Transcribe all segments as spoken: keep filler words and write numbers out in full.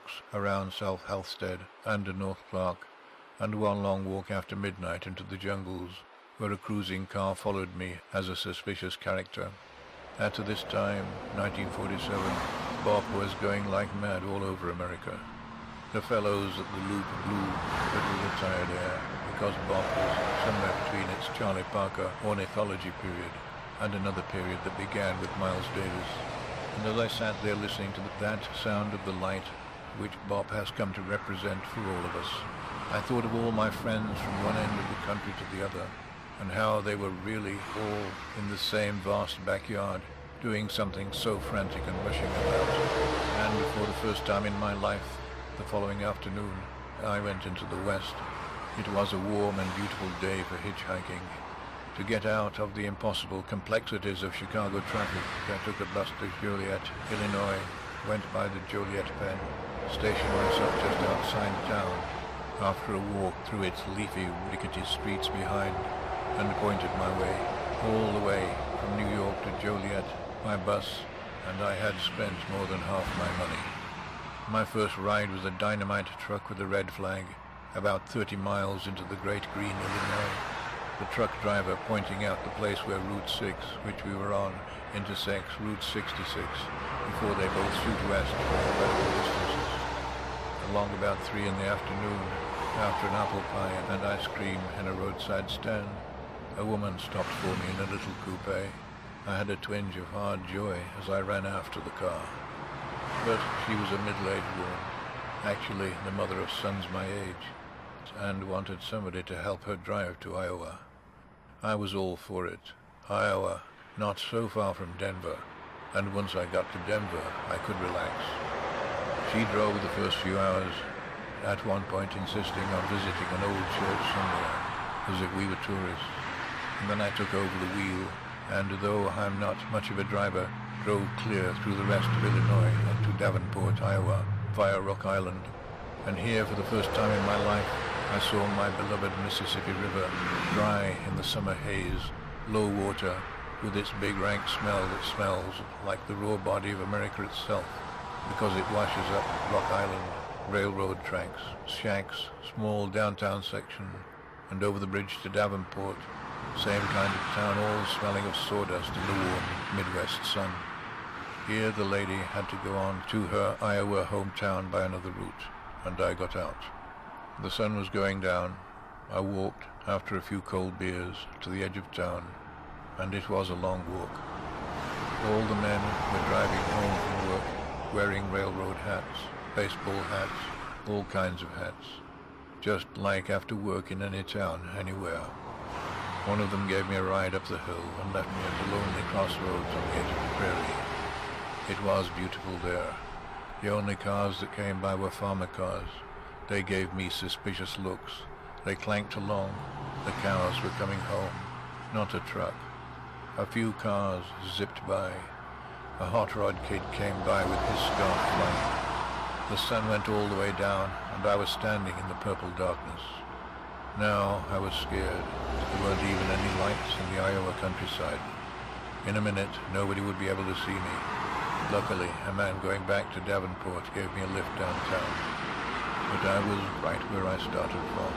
walks around South Halstead and North Clark, and one long walk after midnight into the jungles, where a cruising car followed me as a suspicious character. At this time, nineteen forty-seven, Bop was going like mad all over America. The fellows at the Loop blew but with a tired air, because Bop was somewhere between its Charlie Parker ornithology period and another period that began with Miles Davis. And as I sat there listening to that sound of the light which Bop has come to represent for all of us, I thought of all my friends from one end of the country to the other, and how they were really all in the same vast backyard, doing something so frantic and rushing about. And for the first time in my life, the following afternoon, I went into the west. It was a warm and beautiful day for hitchhiking. To get out of the impossible complexities of Chicago traffic, I took a bus to Joliet, Illinois, went by the Joliet Pen, stationed myself just outside town, after a walk through its leafy, rickety streets behind, and pointed my way, all the way from New York to Joliet by bus, and I had spent more than half my money. My first ride was a dynamite truck with a red flag, about thirty miles into the Great Green, Illinois. The truck driver pointing out the place where Route six, which we were on, intersects Route sixty-six, before they both shoot west for incredible distances. Along about three in the afternoon, after an apple pie and ice cream in a roadside stand, a woman stopped for me in a little coupe. I had a twinge of hard joy as I ran after the car. But she was a middle-aged woman, actually the mother of sons my age, and wanted somebody to help her drive to Iowa. I was all for it. Iowa, not so far from Denver, and once I got to Denver, I could relax. She drove the first few hours, at one point insisting on visiting an old church somewhere, as if we were tourists. And then I took over the wheel, and though I'm not much of a driver, drove clear through the rest of Illinois and to Davenport, Iowa, via Rock Island. And here, for the first time in my life, I saw my beloved Mississippi River, dry in the summer haze, low water, with its big rank smell that smells like the raw body of America itself, because it washes up Rock Island, railroad tracks, shacks, small downtown section, and over the bridge to Davenport, same kind of town, all smelling of sawdust in the warm Midwest sun. Here the lady had to go on to her Iowa hometown by another route, and I got out. The sun was going down. I walked, after a few cold beers, to the edge of town, and it was a long walk. All the men were driving home from work, wearing railroad hats, baseball hats, all kinds of hats, just like after work in any town, anywhere. One of them gave me a ride up the hill and left me at the lonely crossroads on the edge of the prairie. It was beautiful there. The only cars that came by were farmer cars. They gave me suspicious looks. They clanked along. The cows were coming home, not a truck. A few cars zipped by. A hot rod kid came by with his scarf flying. The sun went all the way down, and I was standing in the purple darkness. Now I was scared. There weren't even any lights in the Iowa countryside. In a minute, nobody would be able to see me. Luckily, a man going back to Davenport gave me a lift downtown. But I was right where I started from.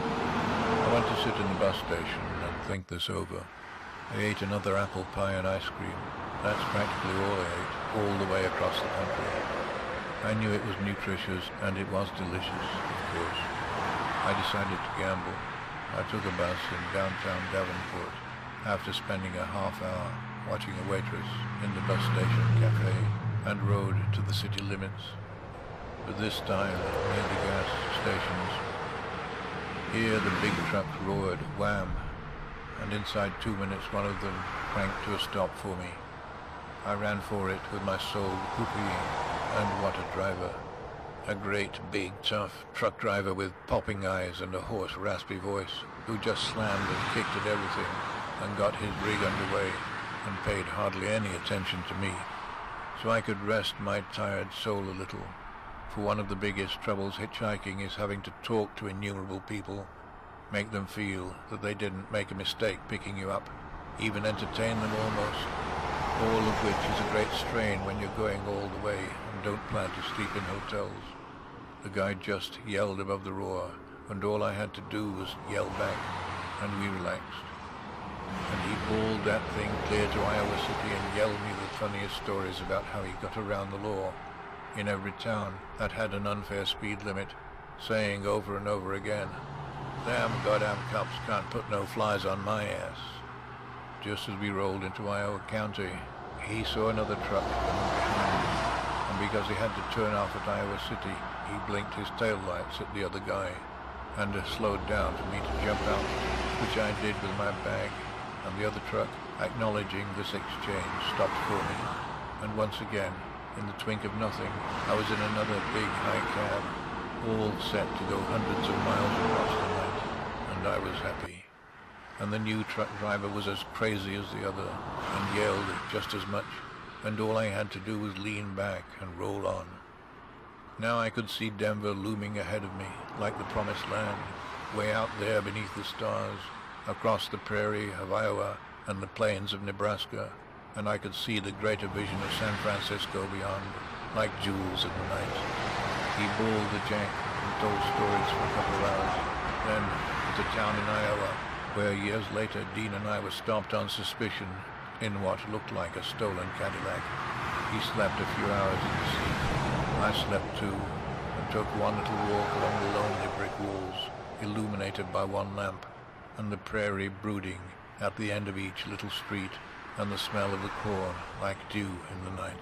I went to sit in the bus station and think this over. I ate another apple pie and ice cream. That's practically all I ate, all the way across the country. I knew it was nutritious, and it was delicious, of course. I decided to gamble. I took a bus in downtown Davenport, after spending a half hour watching a waitress in the bus station cafe, and rode to the city limits. But this time, near the gas stations. Here the big truck roared, wham, and inside two minutes one of them cranked to a stop for me. I ran for it with my soul whooping, and what a driver. A great, big, tough truck driver with popping eyes and a hoarse, raspy voice, who just slammed and kicked at everything and got his rig underway and paid hardly any attention to me, so I could rest my tired soul a little. For one of the biggest troubles hitchhiking is having to talk to innumerable people, make them feel that they didn't make a mistake picking you up, even entertain them almost, all of which is a great strain when you're going all the way and don't plan to sleep in hotels. The guy just yelled above the roar, and all I had to do was yell back, and we relaxed. And he bawled that thing clear to Iowa City and yelled me the funniest stories about how he got around the law in every town that had an unfair speed limit, saying over and over again, "Damn goddamn cops can't put no flies on my ass." Just as we rolled into Iowa County, he saw another truck coming behind us, and because he had to turn off at Iowa City, he blinked his tail lights at the other guy and uh, slowed down for me to jump out, which I did with my bag, and the other truck, acknowledging this exchange, stopped for me. And once again, in the twink of nothing, I was in another big high cab, all set to go hundreds of miles across the night, and I was happy. And the new truck driver was as crazy as the other, and yelled just as much, and all I had to do was lean back and roll on. Now I could see Denver looming ahead of me, like the promised land, way out there beneath the stars, across the prairie of Iowa and the plains of Nebraska, and I could see the greater vision of San Francisco beyond, like jewels in the night. He bawled the jack and told stories for a couple of hours. Then, to town in Iowa, where years later Dean and I were stopped on suspicion in what looked like a stolen Cadillac. He slept a few hours in the seat. I slept too, and took one little walk along the lonely brick walls, illuminated by one lamp, and the prairie brooding at the end of each little street, and the smell of the corn like dew in the night.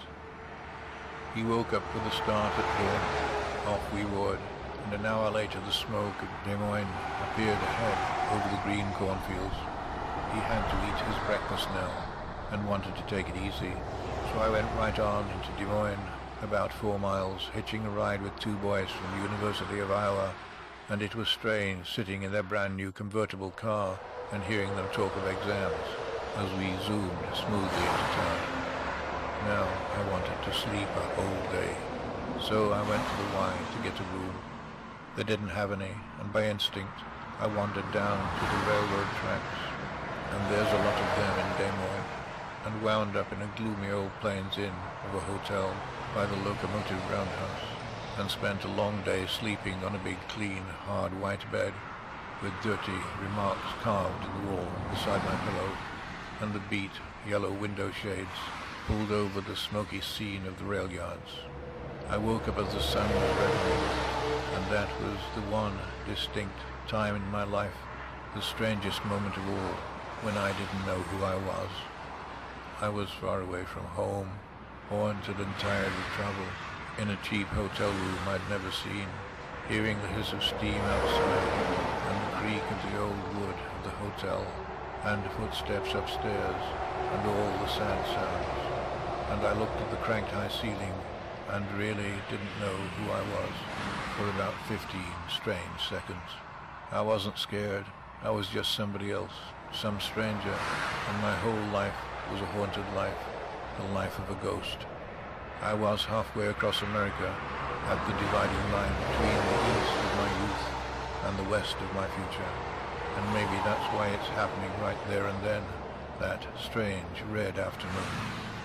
He woke up with a start at dawn. Off we roared, and an hour later the smoke of Des Moines appeared ahead over the green cornfields. He had to eat his breakfast now, and wanted to take it easy, so I went right on into Des Moines, about four miles, hitching a ride with two boys from the University of Iowa, and it was strange sitting in their brand new convertible car and hearing them talk of exams as we zoomed smoothly into town. Now I wanted to sleep a whole day, so I went to the Y to get a room. They didn't have any, and by instinct I wandered down to the railroad tracks, and there's a lot of them in Des Moines, and wound up in a gloomy old Plains Inn of a hotel by the locomotive roundhouse, and spent a long day sleeping on a big, clean, hard white bed, with dirty remarks carved in the wall beside my pillow, and the beat, yellow window shades pulled over the smoky scene of the rail yards. I woke up as the sun was rising, and that was the one distinct time in my life, the strangest moment of all, when I didn't know who I was. I was far away from home, haunted and tired with travel, in a cheap hotel room I'd never seen, hearing the hiss of steam outside, and the creak of the old wood of the hotel, and footsteps upstairs, and all the sad sounds. And I looked at the cranked high ceiling, and really didn't know who I was, for about fifteen strange seconds. I wasn't scared, I was just somebody else, some stranger, and my whole life was a haunted life, the life of a ghost. I was halfway across America, at the dividing line between the east of my youth and the west of my future, and maybe that's why it's happening right there and then, that strange red afternoon.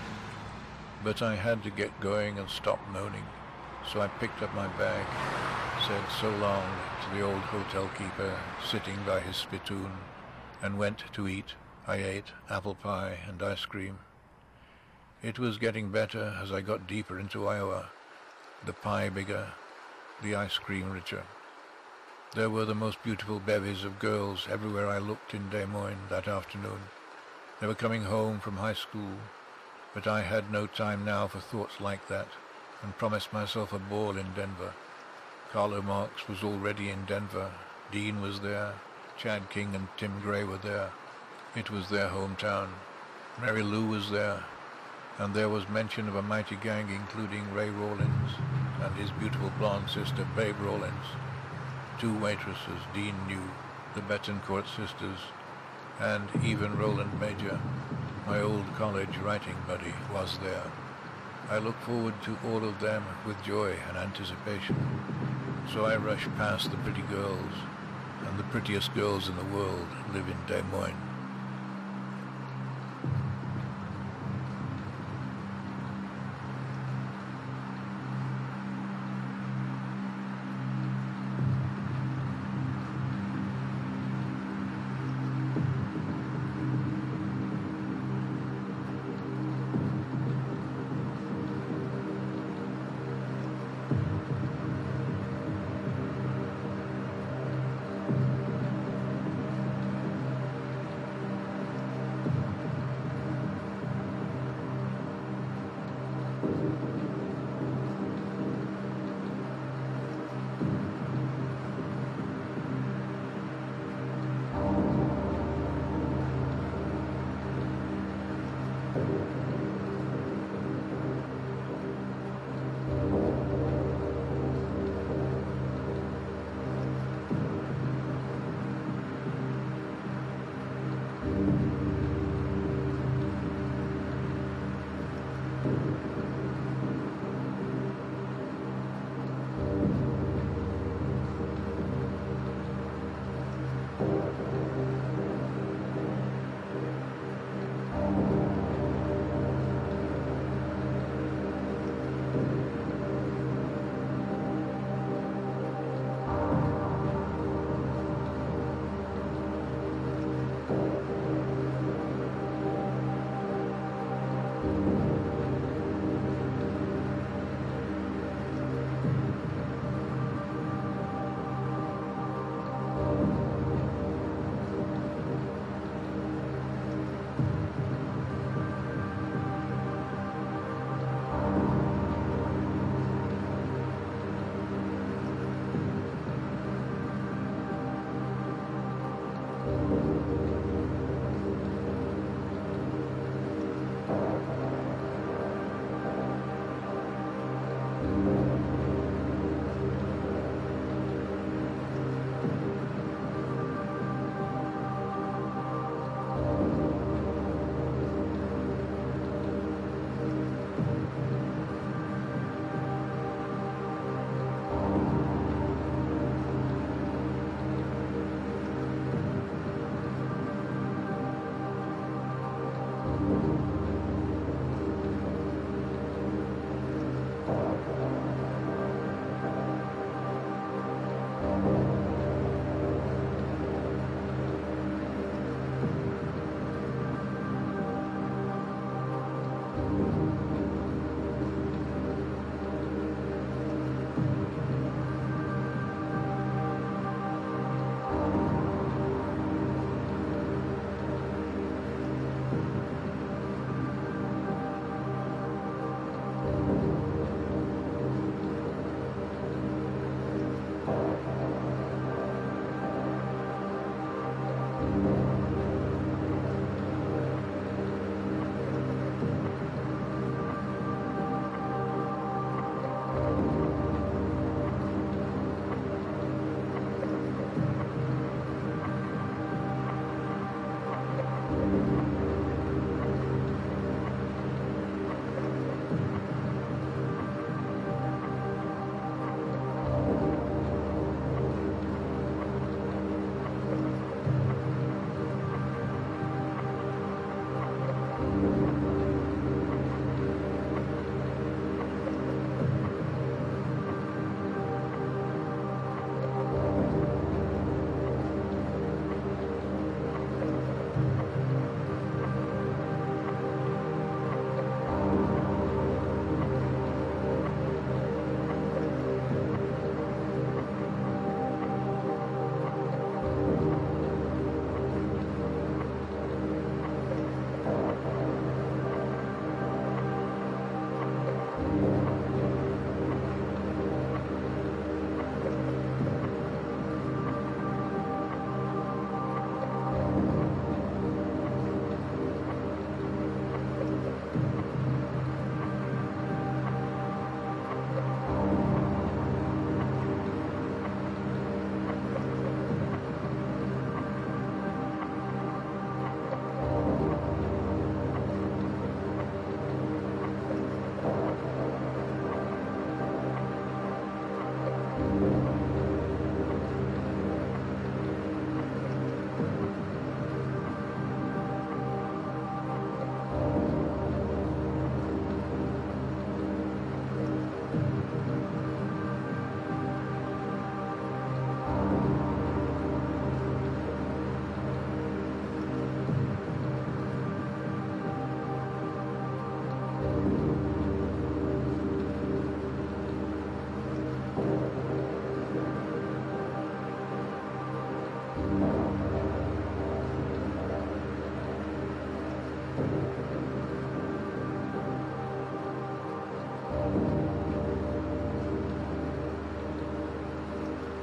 But I had to get going and stop moaning, so I picked up my bag, said so long to the old hotel keeper sitting by his spittoon, and went to eat. I ate apple pie and ice cream. It was getting better as I got deeper into Iowa, the pie bigger, the ice cream richer. There were the most beautiful bevies of girls everywhere I looked in Des Moines that afternoon. They were coming home from high school, but I had no time now for thoughts like that, and promised myself a ball in Denver. Carlo Marx was already in Denver, Dean was there, Chad King and Tim Gray were there. It was their hometown. Mary Lou was there, and there was mention of a mighty gang including Ray Rawlins and his beautiful blonde sister Babe Rawlins. Two waitresses Dean knew, the Betancourt sisters, and even Roland Major, my old college writing buddy, was there. I looked forward to all of them with joy and anticipation. So I rushed past the pretty girls, and the prettiest girls in the world live in Des Moines.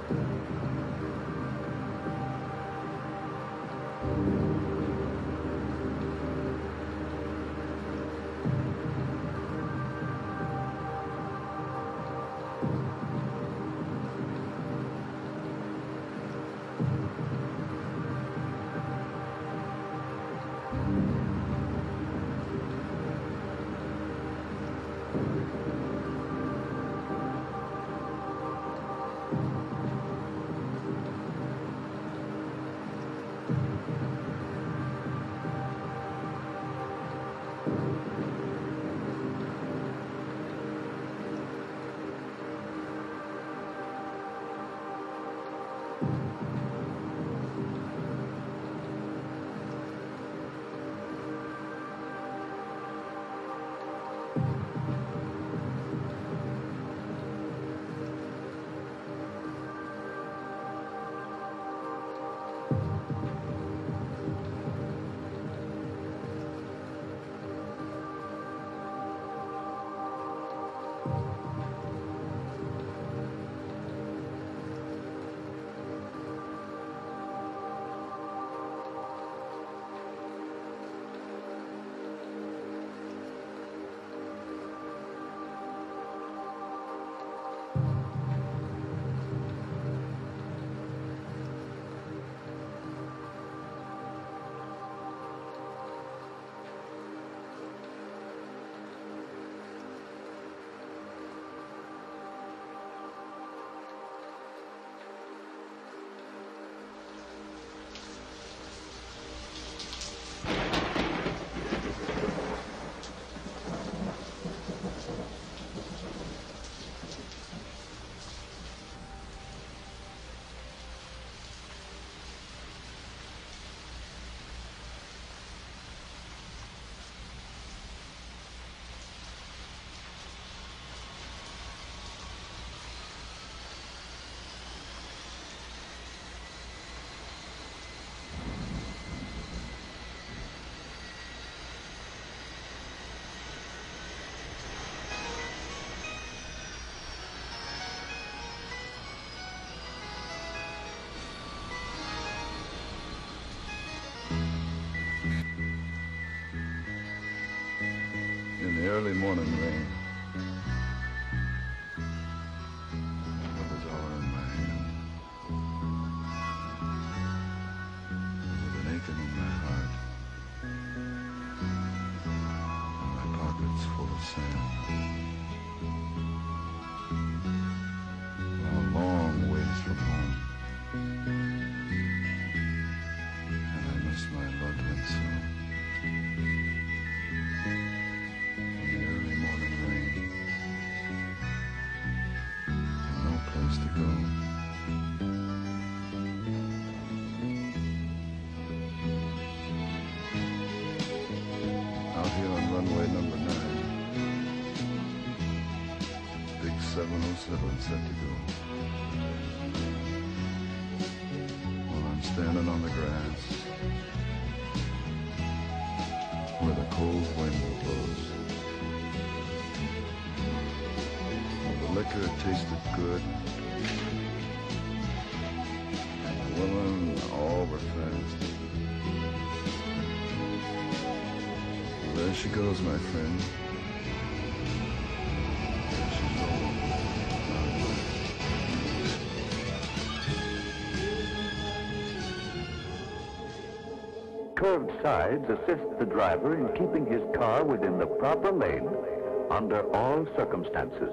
In the early morning rain, with a dollar in my hand, with an aching in my heart, and my pockets full of sand. A long ways from home, and I miss my loved ones so. To go. Out here on runway number nine, big seven oh seven set to go. While I'm standing on the grass, where the cold wind blows. Well, the liquor tasted good. Women all were fast. Well, there she goes, my friend. There she's rolling. Curved sides assist the driver in keeping his car within the proper lane under all circumstances.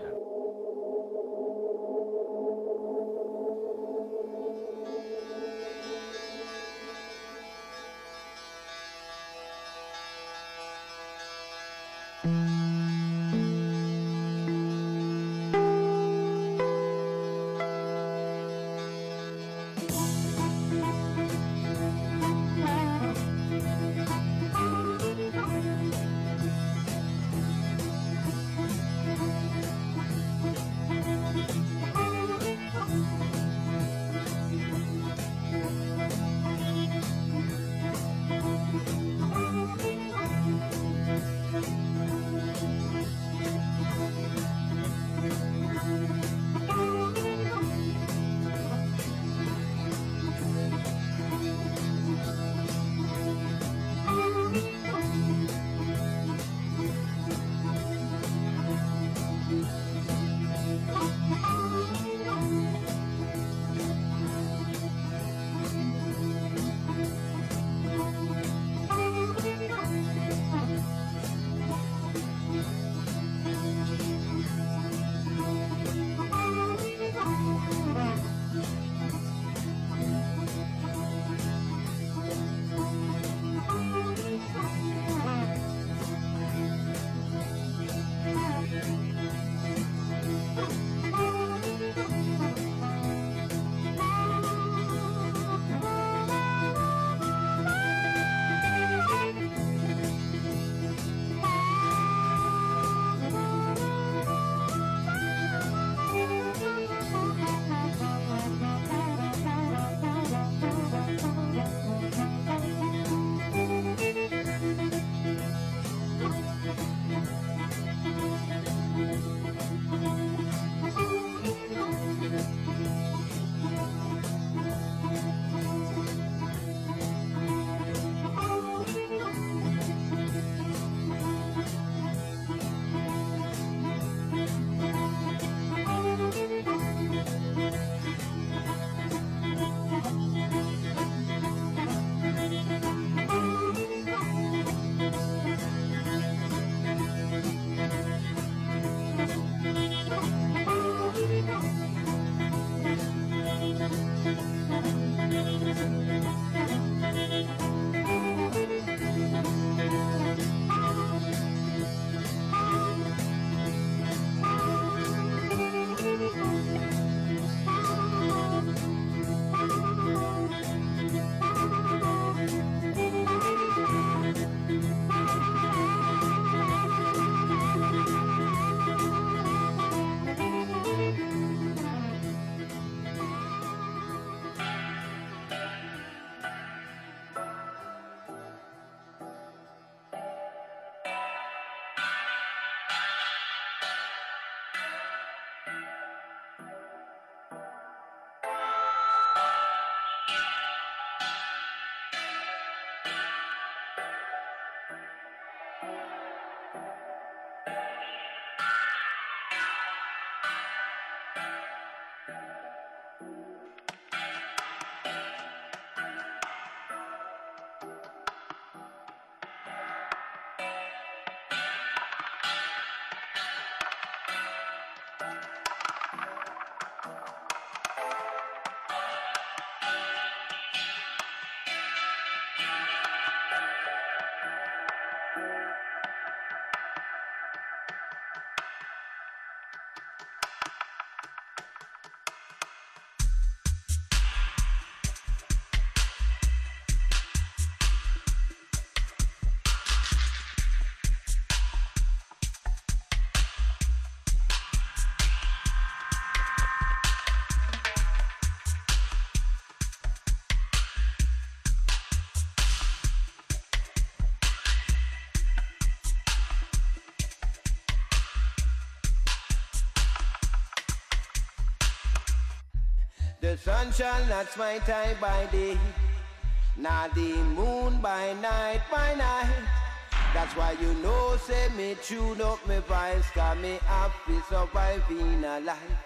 The sun shall not smite I by day, nor the moon by night, by night. That's why you know, say me tune up me voice, cause me happy surviving a life.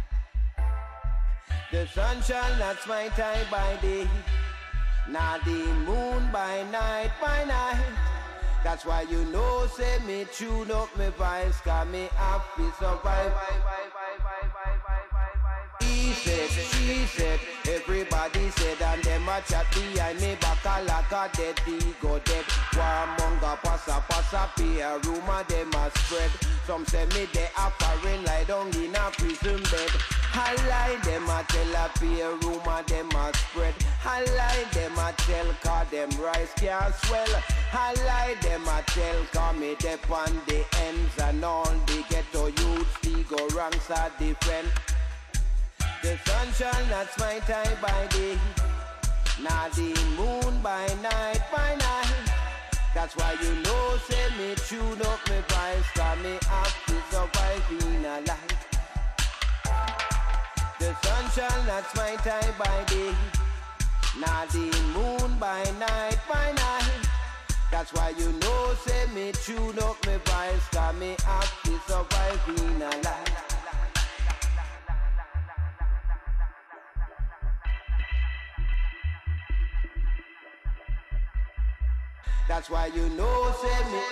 The sun shall not smite I by day, nor the moon by night, by night. That's why you know, say me tune up me voice, cause me happy survive. He said, she said, everybody said, and them a chat behind me back a like a dead ego dead. Warmonger passa passa pay a rumor them a spread. Some say me they a foreign lie down in a prison bed. I lie them a tell a pay a rumor them a spread. I lie them a tell cause them rice can't swell. I lie them a tell cause me dep on the ends and all the ghetto youths the go ranks are different. The sun shall not smite I by day, nor the moon by night, by night. That's why you know, say me tune up me voice, cause me have to survive in a life. The sun shall not smite I by day, nor the moon by night, by night. That's why you know, say me tune up me voice, cause me have to survive in a life. That's why you know, say me.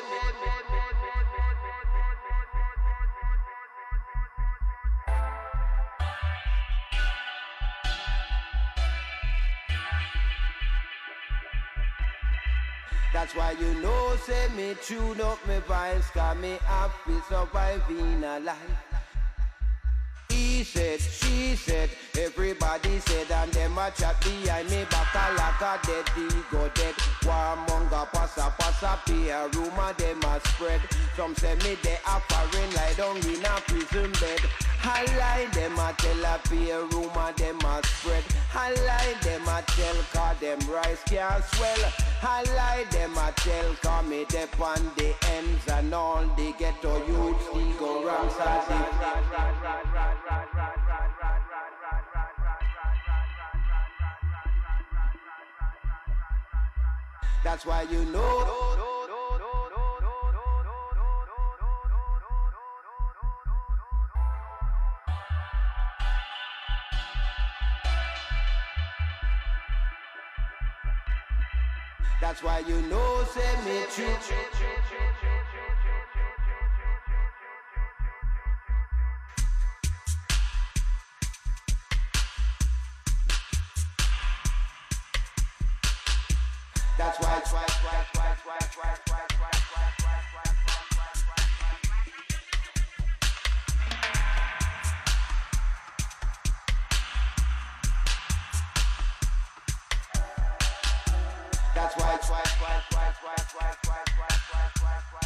That's why you know, say me tune up me voice, cause me happy surviving a life. He said, she said, everybody said, and them a chat behind me back a like a dead ego dead. Warmonger passa passa pay a rumor them a spread. Some say me they a foreign lie down in a prison bed. I lie them a tell a pay a rumor them a spread. I lie them a tell cause them rice can't swell. I lie them a tell cause me dep on the ends and all the ghetto youths the go ranks are different. That's why you know. That's why you know, say me true. That's why, why, why, why, why, why, why, why, why, That's why, why, why, why, why, why, why, why, why, why,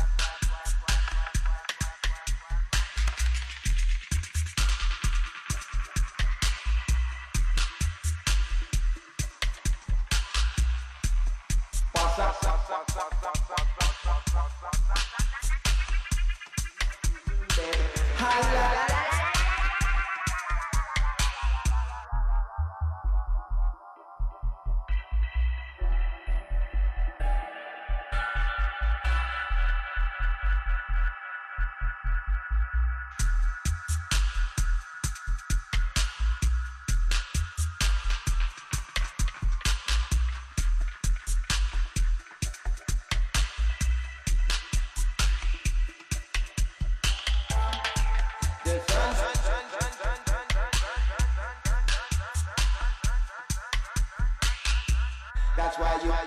That's why you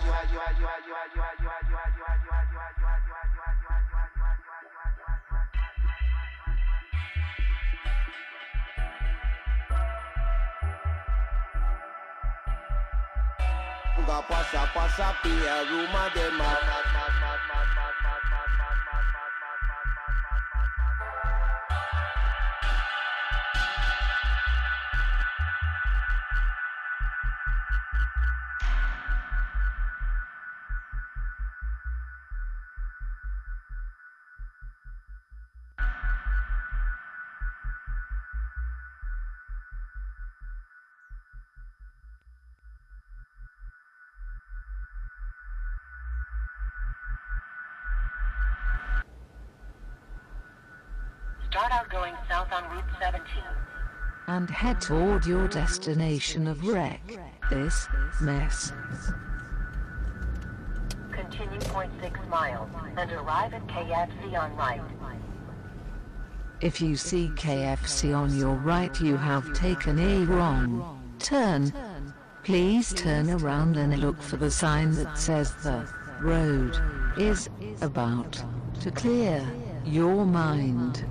passa passa pia rumor dem a cut out going south on Route seventeen. And head toward your destination of wreck. This mess. Continue zero point six miles and arrive at K F C on right. If you see K F C on your right, you have taken a wrong turn. Please turn around and look for the sign that says the road is about to clear your mind.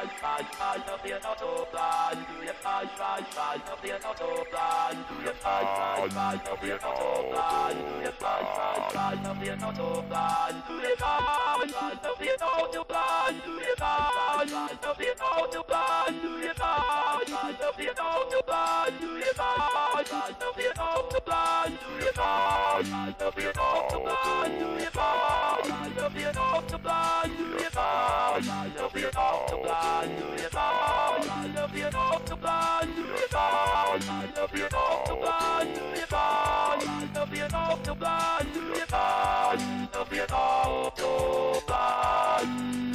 flash, flash of the autobahn. Do you flash, flash, flash of the autobahn? Do you flash, flash, flash of the autobahn? Do you flash, flash, flash of the autobahn? Do you flash, flash of the autobahn? Do you flash, flash of the autobahn? Do you flash, flash of the autobahn? Do you flash, flash of the autobahn? Do you flash, flash of the autobahn? Do you flash, flash of the autobahn? Do you flash, flash of the autobahn? Do you flash, flash of the autobahn? Do you flash, flash of the autobahn? Do you flash, flash of the autobahn? Do you flash, flash of the autobahn?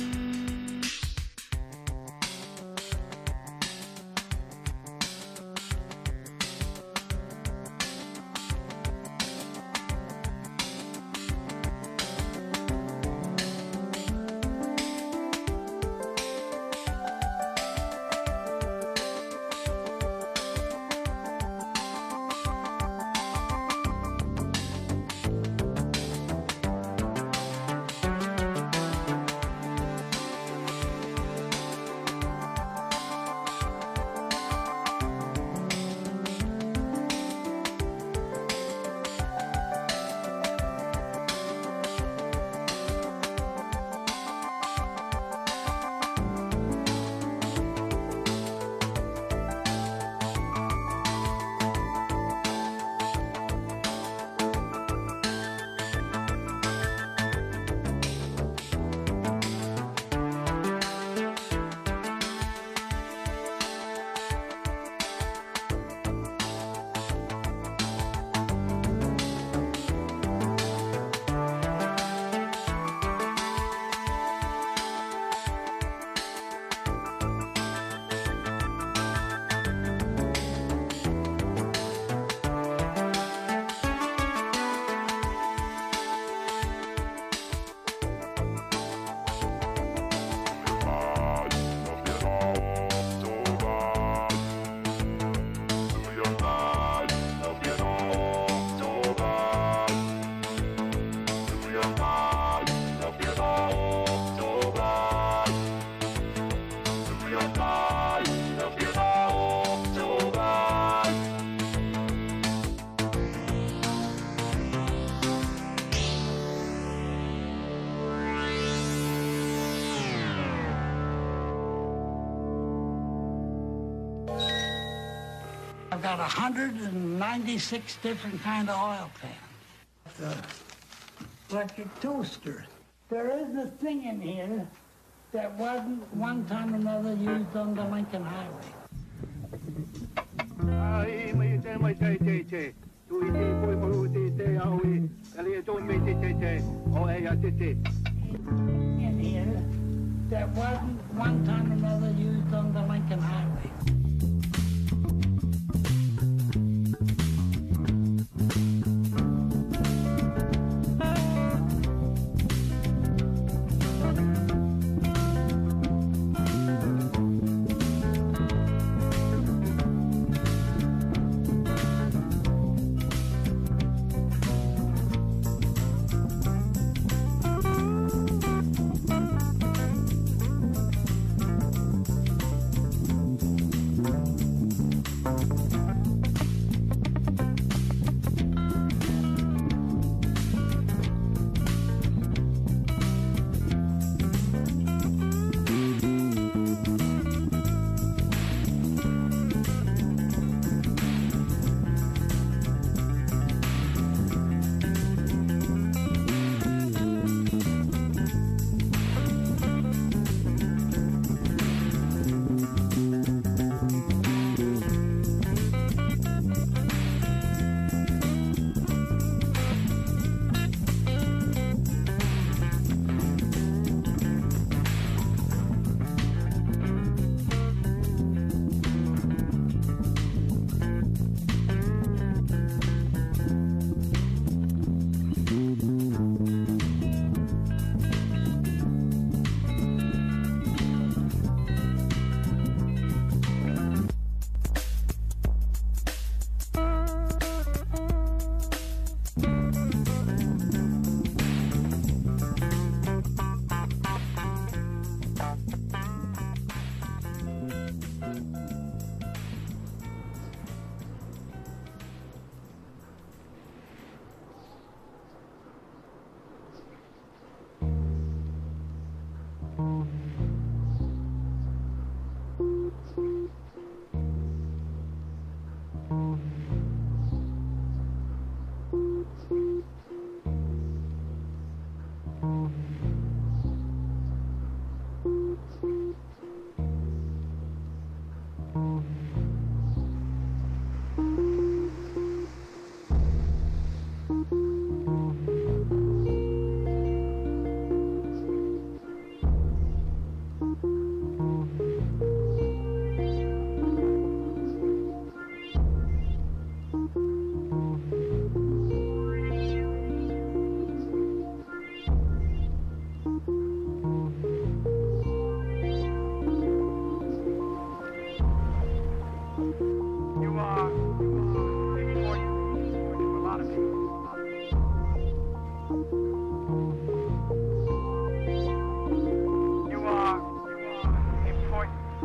I've got one hundred ninety-six different kind of oil pans. The electric toaster. There is a thing in here that wasn't one time or another used on the Lincoln Highway. In here that wasn't one time or another used on the Lincoln Highway.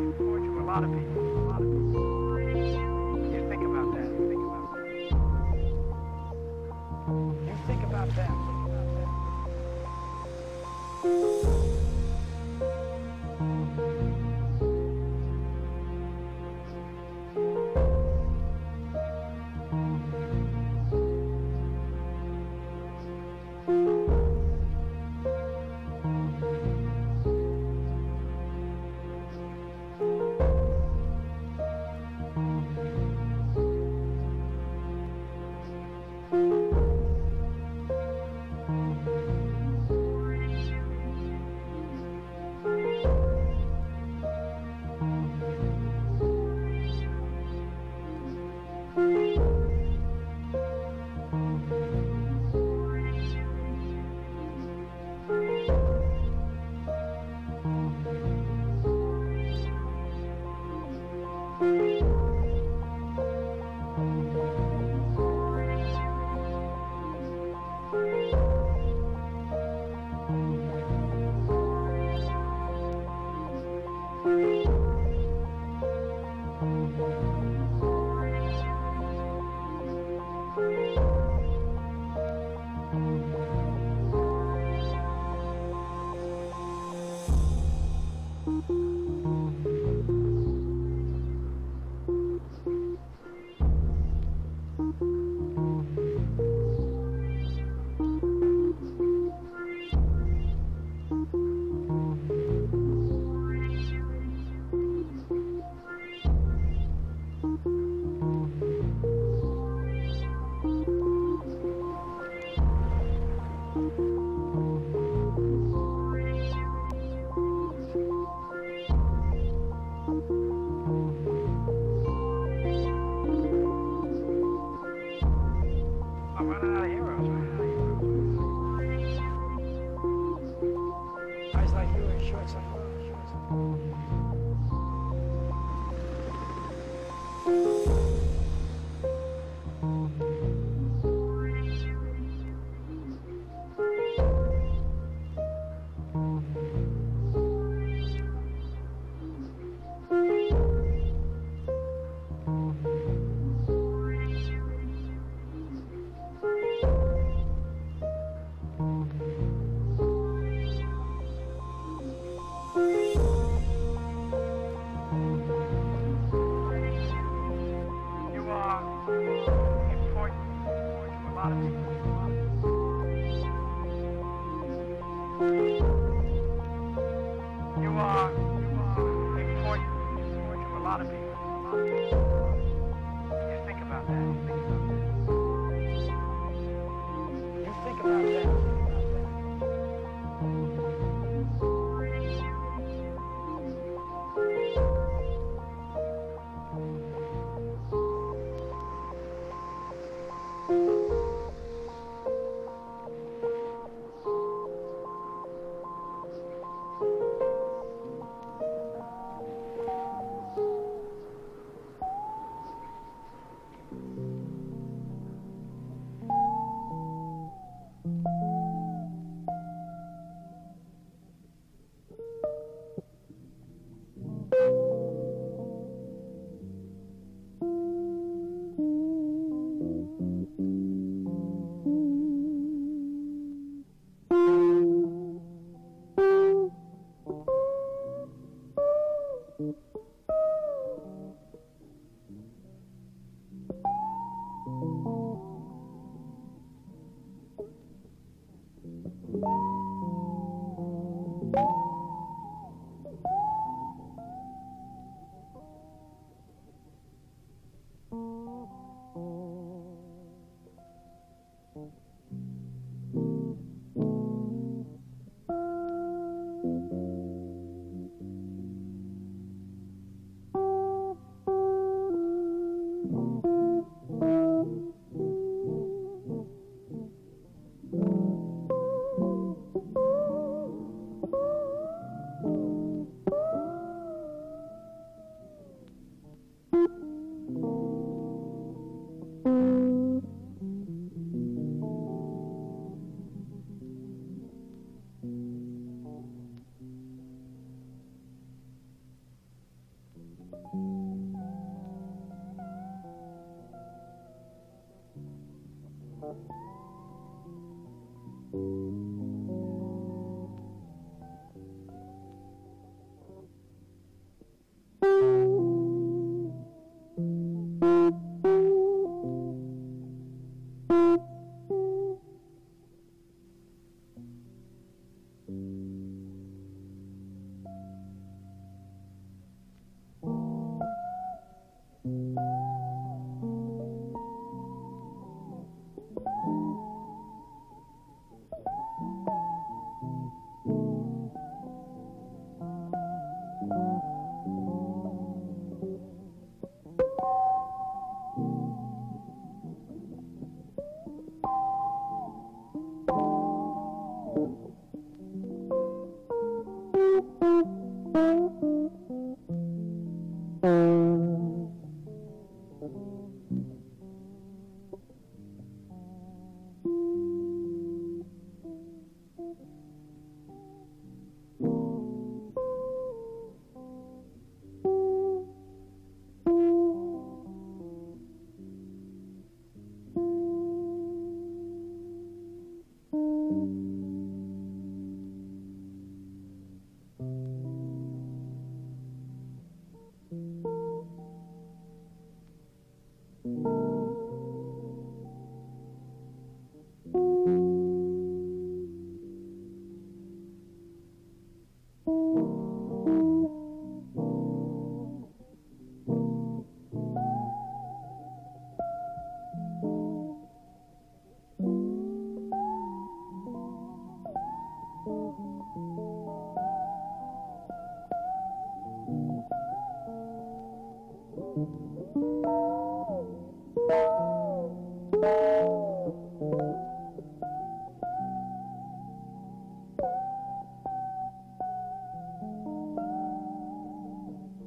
important to a lot of people. A lot of people. You think about that. You think about that. You think about that.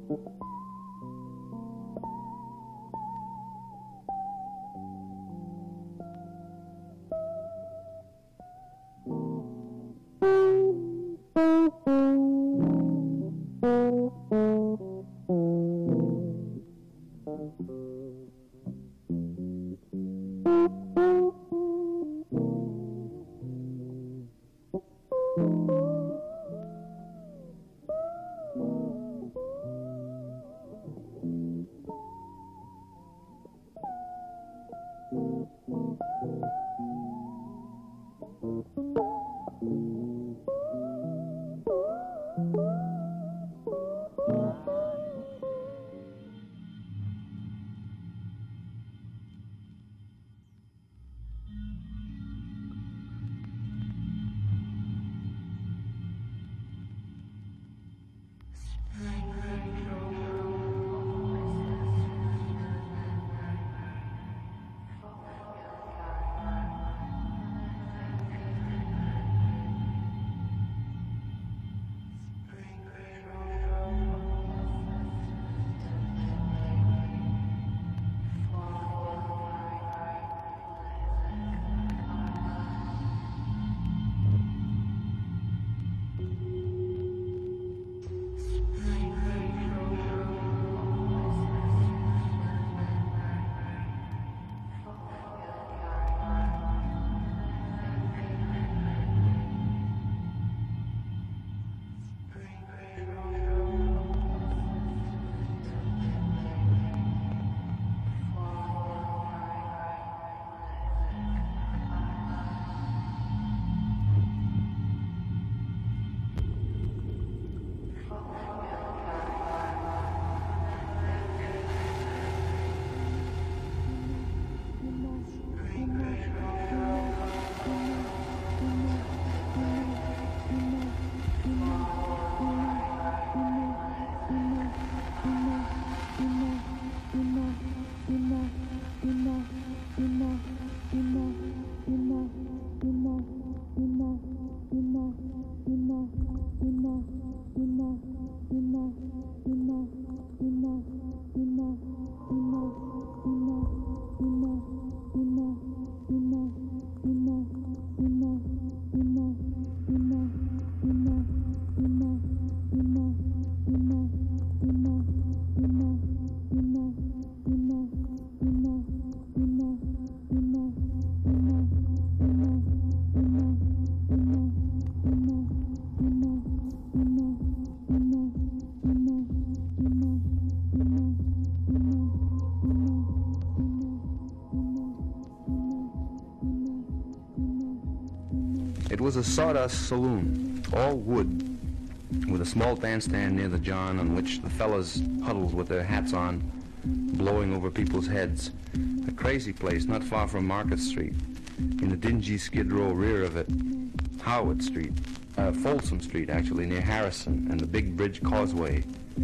It was a sawdust saloon, all wood, with a small bandstand near the john on which the fellas huddled with their hats on, blowing over people's heads. A crazy place not far from Market Street. In the dingy Skid Row rear of it, Howard Street, uh, Folsom Street actually, near Harrison and the Big Bridge Causeway.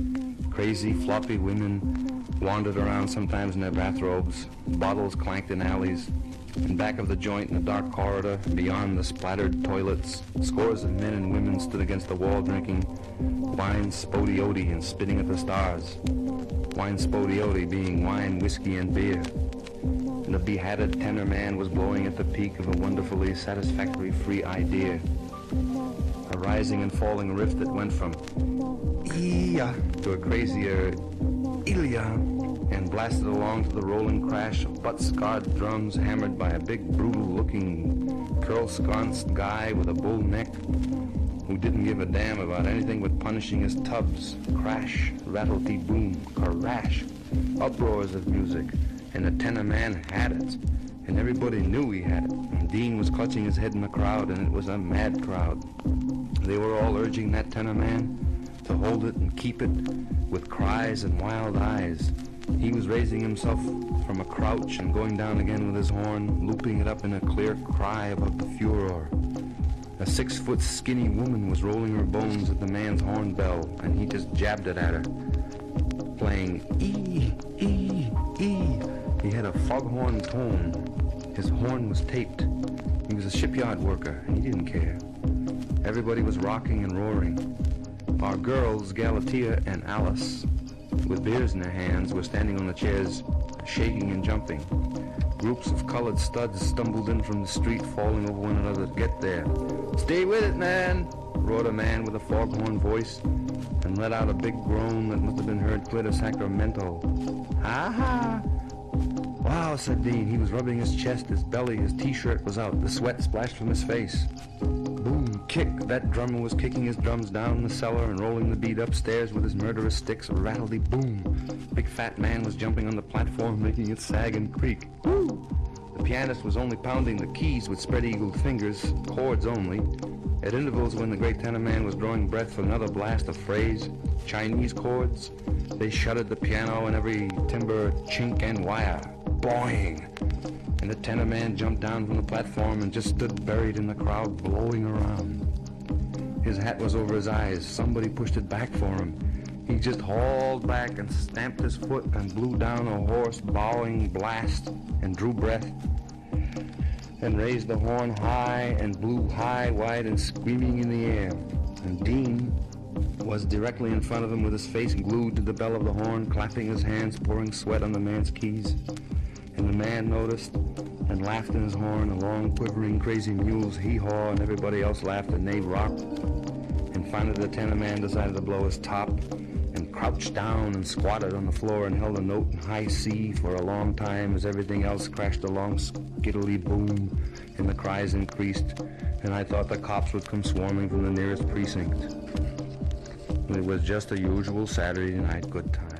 Crazy, floppy women wandered around sometimes in their bathrobes, bottles clanked in alleys. In back of the joint in the dark corridor, beyond the splattered toilets, scores of men and women stood against the wall drinking wine spodioti and spitting at the stars. Wine spodioti being wine, whiskey, and beer. And a behatted tenor man was blowing at the peak of a wonderfully satisfactory free idea. A rising and falling riff that went from Iya to a crazier Ilya, and blasted along to the rolling crash of butt-scarred drums hammered by a big, brutal-looking, curl-sconced guy with a bull neck who didn't give a damn about anything but punishing his tubs. Crash, rattle-tee-boom, crash, uproars of music, and the tenor man had it, and everybody knew he had it, and Dean was clutching his head in the crowd, and it was a mad crowd. They were all urging that tenor man to hold it and keep it with cries and wild eyes. He was raising himself from a crouch and going down again with his horn, looping it up in a clear cry above the furor. A six-foot skinny woman was rolling her bones at the man's horn bell, and he just jabbed it at her, playing E, E, E. He had a foghorn tone. His horn was taped. He was a shipyard worker, and he didn't care. Everybody was rocking and roaring. Our girls, Galatea and Alice, with beers in their hands were standing on the chairs, shaking and jumping. Groups of colored studs stumbled in from the street, falling over one another to get there. "Stay with it, man!" roared a man with a foghorn voice, and let out a big groan that must have been heard clear to Sacramento. "Ha ha!" "Wow," said Dean. He was rubbing his chest, his belly, his T-shirt was out. The sweat splashed from his face. Boom, kick. That drummer was kicking his drums down the cellar and rolling the beat upstairs with his murderous sticks. A rattledy boom. Big fat man was jumping on the platform, making it sag and creak. Woo! The pianist was only pounding the keys with spread-eagled fingers, chords only. At intervals, when the great tenor man was drawing breath for another blast of phrase, Chinese chords, they shuddered the piano and every timber, chink, and wire. Boing! And the tenor man jumped down from the platform and just stood buried in the crowd, blowing around. His hat was over his eyes. Somebody pushed it back for him. He just hauled back and stamped his foot and blew down a hoarse, bowing blast and drew breath and raised the horn high and blew high, wide, and screaming in the air. And Dean was directly in front of him with his face glued to the bell of the horn, clapping his hands, pouring sweat on the man's keys. And the man noticed and laughed in his horn, a long, quivering, crazy mule's hee-haw, and everybody else laughed and they rocked. And finally the tenor man decided to blow his top and crouched down and squatted on the floor and held a note in high C for a long time as everything else crashed along skiddly boom and the cries increased, and I thought the cops would come swarming from the nearest precinct. It was just a usual Saturday night good time.